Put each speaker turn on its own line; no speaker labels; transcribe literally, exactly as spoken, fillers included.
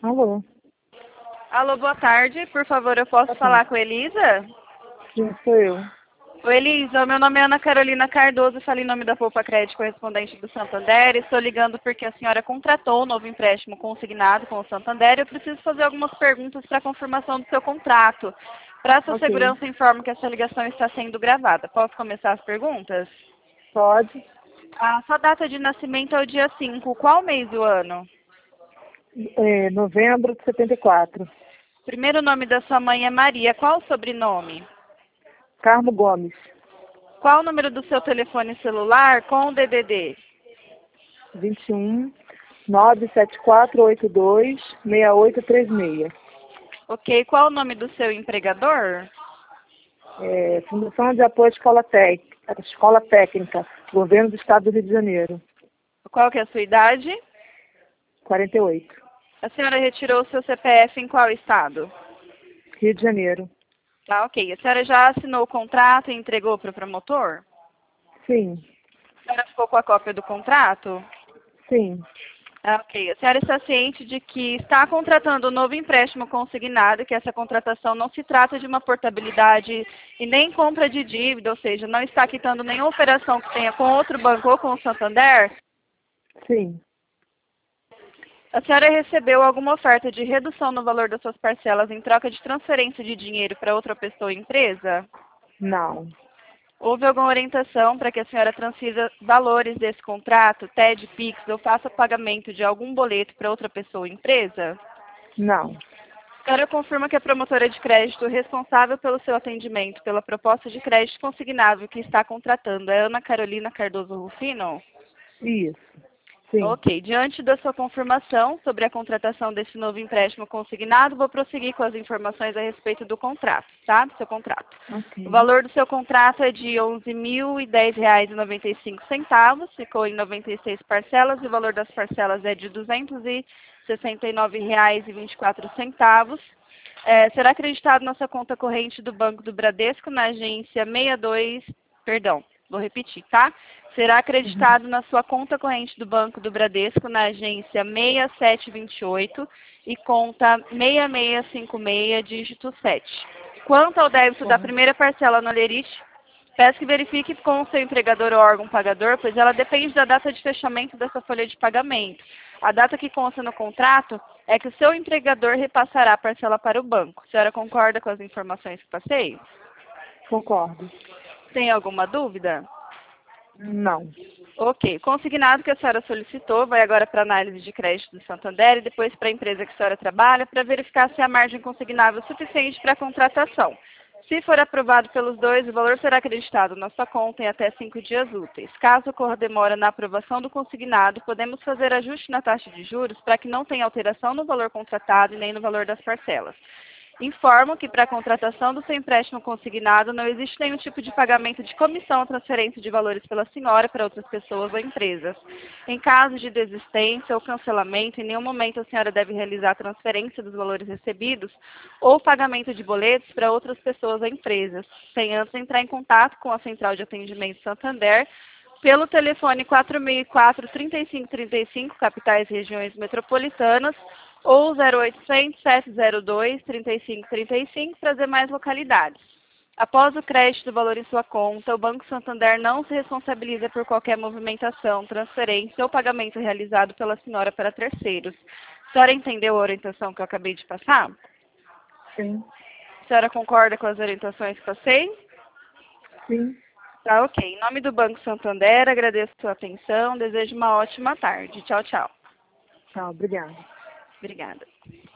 Alô?
Alô, boa tarde. Por favor, eu posso
Boa
falar
tarde.
com a Elisa?
Sim, sou eu.
Oi, Elisa. Meu nome é Ana Carolina Cardoso. Falei em nome da Poupa Crédito correspondente do Santander. Estou ligando porque a senhora contratou um novo empréstimo consignado com o Santander. Eu preciso fazer algumas perguntas para confirmação do seu contrato. Para sua
Ok.
segurança, informo que essa ligação está sendo gravada. Posso começar as perguntas?
Pode.
A sua data de nascimento é o dia cinco. Qual mês do ano?
É, novembro de setenta e quatro.
Primeiro nome da sua mãe é Maria. Qual o sobrenome?
Carmo Gomes.
Qual o número do seu telefone celular com o D D D?
vinte e um, nove sete quatro oito dois, seis oito três seis.
Ok. Qual o nome do seu empregador?
É, Fundação de Apoio à Escola, Tec... Escola Técnica, Governo do Estado do Rio de Janeiro.
Qual que é a sua idade?
quarenta e oito.
A senhora retirou o seu C P F em qual estado?
Rio de Janeiro.
Tá, ok. A senhora já assinou o contrato e entregou para o promotor?
Sim.
A senhora ficou com a cópia do contrato?
Sim.
Ah, ok. A senhora está ciente de que está contratando um novo empréstimo consignado, que essa contratação não se trata de uma portabilidade e nem compra de dívida, ou seja, não está quitando nenhuma operação que tenha com outro banco ou com o Santander?
Sim.
A senhora recebeu alguma oferta de redução no valor das suas parcelas em troca de transferência de dinheiro para outra pessoa ou empresa?
Não.
Houve alguma orientação para que a senhora transfira valores desse contrato, T E D, Pix, ou faça pagamento de algum boleto para outra pessoa ou empresa?
Não.
A senhora confirma que a promotora de crédito responsável pelo seu atendimento pela proposta de crédito consignável que está contratando é Ana Carolina Cardoso Rufino?
Isso. Sim.
Ok. Diante da sua confirmação sobre a contratação desse novo empréstimo consignado, vou prosseguir com as informações a respeito do contrato, tá? Do seu contrato. O
Ok.
valor do seu contrato é de onze mil e dez reais e noventa e cinco centavos, ficou em noventa e seis parcelas, e o valor das parcelas é de duzentos e sessenta e nove reais e vinte e quatro centavos. É, será acreditado na sua conta corrente do Banco do Bradesco, na agência sessenta e dois, perdão, vou repetir, tá? Será
Uhum.
acreditado na sua conta corrente do Banco do Bradesco, na agência seis sete dois oito e conta seis seis cinco seis, dígito sete. Quanto ao débito da
Bom.
primeira parcela no Alerite, peço que verifique com o seu empregador ou órgão pagador, pois ela depende da data de fechamento dessa folha de pagamento. A data que consta no contrato é que o seu empregador repassará a parcela para o banco. A senhora concorda com as informações que passei?
Concordo.
Tem alguma dúvida?
Não.
Ok. Consignado que a senhora solicitou vai agora para a análise de crédito do Santander e depois para a empresa que a senhora trabalha para verificar se a margem consignável é suficiente para a contratação. Se for aprovado pelos dois, o valor será acreditado na sua conta em até cinco dias úteis. Caso ocorra demora na aprovação do consignado, podemos fazer ajuste na taxa de juros para que não tenha alteração no valor contratado e nem no valor das parcelas. Informo que para a contratação do seu empréstimo consignado não existe nenhum tipo de pagamento de comissão ou transferência de valores pela senhora para outras pessoas ou empresas. Em caso de desistência ou cancelamento, em nenhum momento a senhora deve realizar a transferência dos valores recebidos ou pagamento de boletos para outras pessoas ou empresas, sem antes entrar em contato com a Central de Atendimento Santander pelo telefone quatro mil e quatro, trinta e cinco trinta e cinco, capitais e regiões metropolitanas, ou zero oitocentos, sete zero dois, trinta e cinco trinta e cinco para as demais localidades. Após o crédito do valor em sua conta, o Banco Santander não se responsabiliza por qualquer movimentação, transferência ou pagamento realizado pela senhora para terceiros. A senhora entendeu a orientação que eu acabei de passar?
Sim.
A senhora concorda com as orientações que passei?
Sim.
Tá, ok. Em nome do Banco Santander, agradeço a sua atenção, desejo uma ótima tarde. Tchau, tchau.
Tchau. Obrigada.
Obrigada.